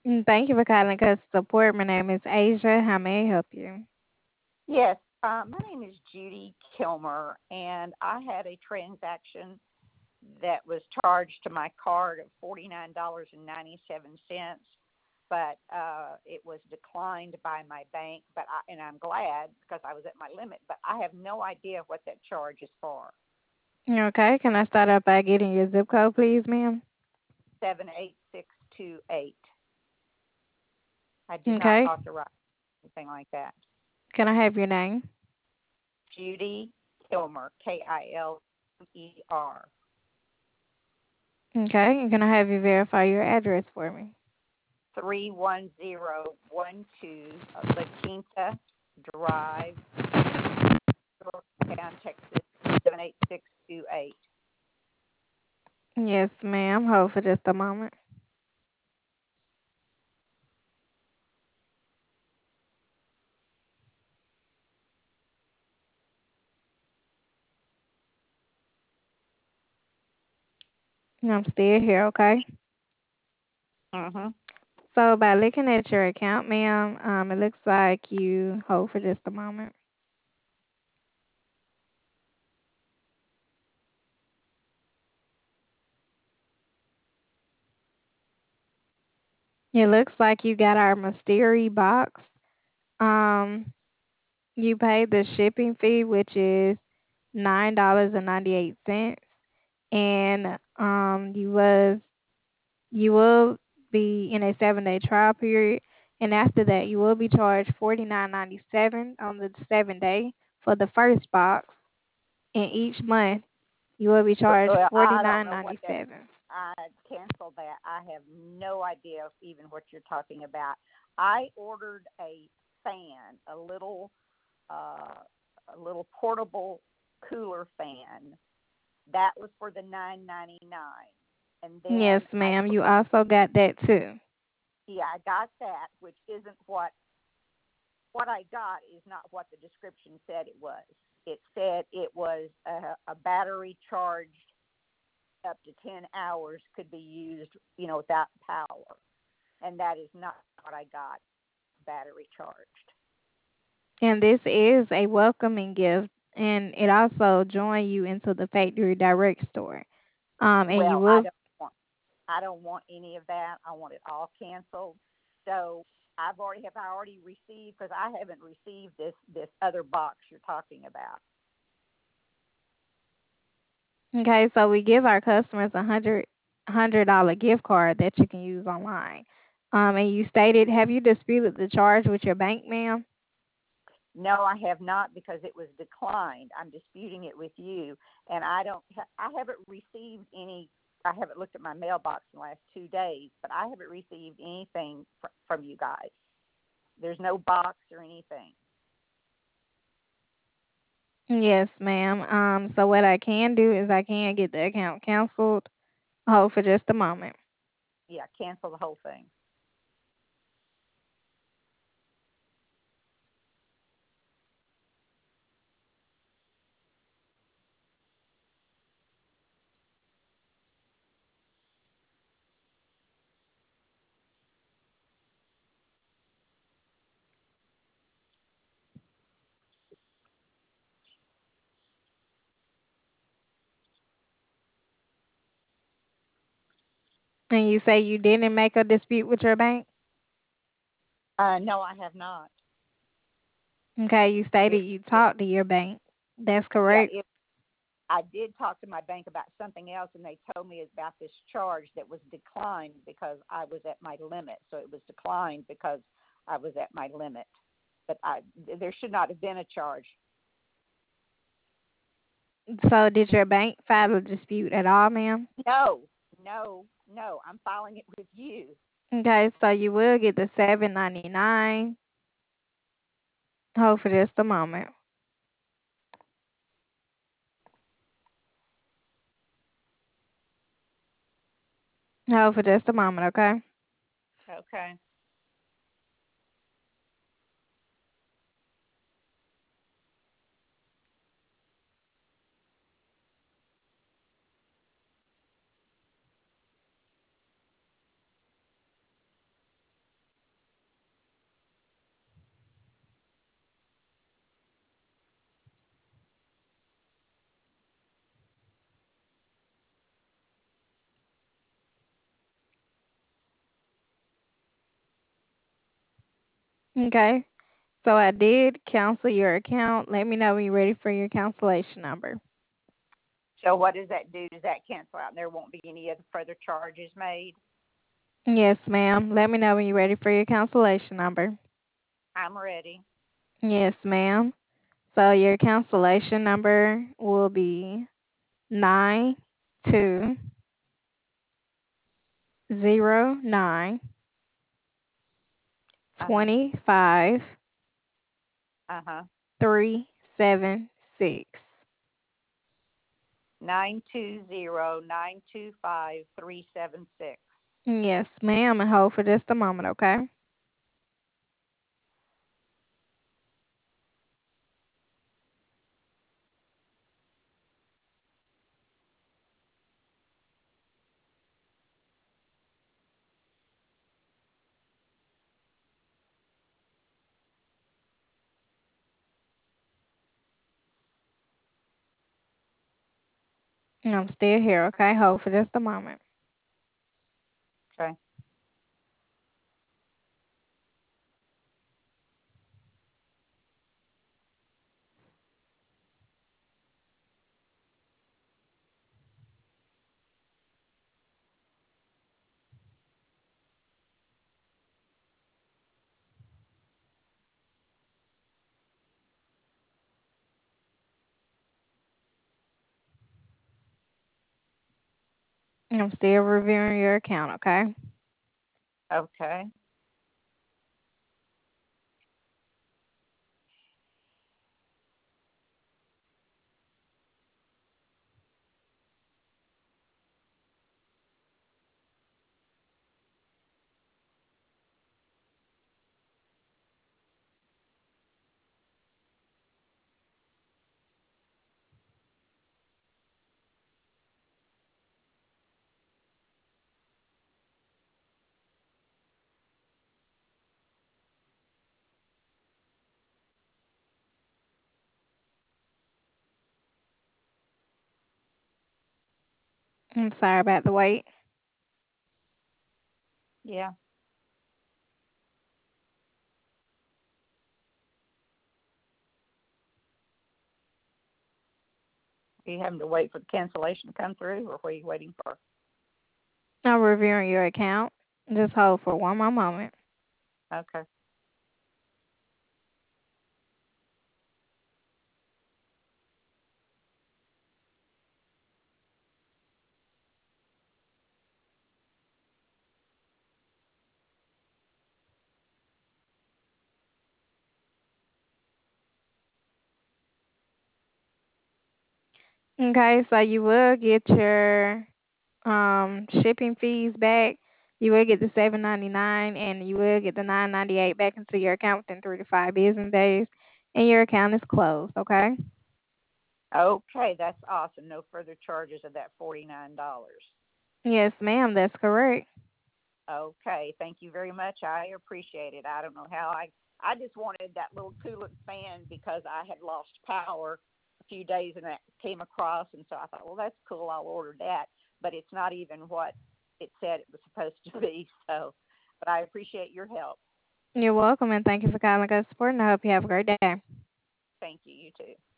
Thank you for calling customer support. My name is Asia. How may I help you? Yes, my name is Judy Kilmer, and I had a transaction that was charged to my card of $49.97, but it was declined by my bank. And I'm glad because I was at my limit, but I have no idea what that charge is for. Okay, can I start out by getting your zip code, please, ma'am? 78628. I did not Okay, authorize anything like that. can I have your name? Judy Kilmer, Kilmer. Okay, and can I have you verify your address for me? 31012 La Quinta Drive, Georgetown, Texas 78628. Yes, ma'am. Hold for just a moment. I'm still here, okay? Mhm. So by looking at your account, ma'am, it looks like you hold for just a moment. It looks like you got our mystery box. Um, you paid the shipping fee, which is $9.98, and you will be in a 7-day trial period, and after that you will be charged $49.97 on the 7 day for the first box, and each month you will be charged Well, I don't know what that. $49.97. I canceled that. I have no idea even what you're talking about. I ordered a fan, uh, a little portable cooler fan. That was for the 9.99, and Yes, then ma'am. You also got that too. I got that, which isn't what I got is not what the description said it was. It said it was a battery charged up to 10 hours could be used, without power. And that is not what I got, battery charged. And this is a welcoming gift, and it also join you into the factory direct store. And you Well, will. I don't want any of that. I want it all canceled. So I already received, because I haven't received this other box you're talking about. Okay, so we give our customers $100 gift card that you can use online. And you stated, have you disputed the charge with your bank, ma'am? No, I have not, because it was declined. I'm disputing it with you, and I haven't received any. I haven't looked at my mailbox in the last 2 days, but I haven't received anything from you guys. There's no box or anything. Yes, ma'am. So what I can do is I can get the account canceled. Hold for just a moment. Yeah, cancel the whole thing. And you say you didn't make a dispute with your bank? No, I have not. Okay, you stated It, you it, talked to your bank. That's yeah, correct? I did talk to my bank about something else, and they told me about this charge that was declined because I was at my limit. So it was declined because I was at my limit. But there should not have been a charge. So did your bank file a dispute at all, ma'am? No, no, no. I'm filing it with you. Okay, so you will get the 7.99. Hold for just a moment. Hold for just a moment, okay? Okay. Okay. So I did cancel your account. Let me know when you're ready for your cancellation number. So what does that do? Does that cancel out and there won't be any other further charges made? Yes, ma'am. Let me know when you're ready for your cancellation number. I'm ready. Yes, ma'am. So your cancellation number will be 9209 Uh-huh. 25 Uh-huh. 376. 920-925-376. Yes, ma'am, and hold for just a moment, okay? And I'm still here, okay? Hold for just a moment. Okay. And I'm still reviewing your account, okay? Okay. I'm sorry about the wait. Yeah. Are you having to wait for the cancellation to come through, or what are you waiting for? I'm reviewing your account. Just hold for one more moment. Okay. Okay, so you will get your shipping fees back. You will get the $7.99 and you will get the $9.98 back into your account within 3 to 5 business days. And your account is closed, okay? Okay, that's awesome. No further charges of that $49. Yes, ma'am, that's correct. Okay, thank you very much. I appreciate it. I don't know how I just wanted that little tulip fan because I had lost power a few days and that came across, and so I thought, well, that's cool. I'll order that, but it's not even what it said it was supposed to be. So, but I appreciate your help. You're welcome and thank you for calling us support and I hope you have a great day. Thank you. You too.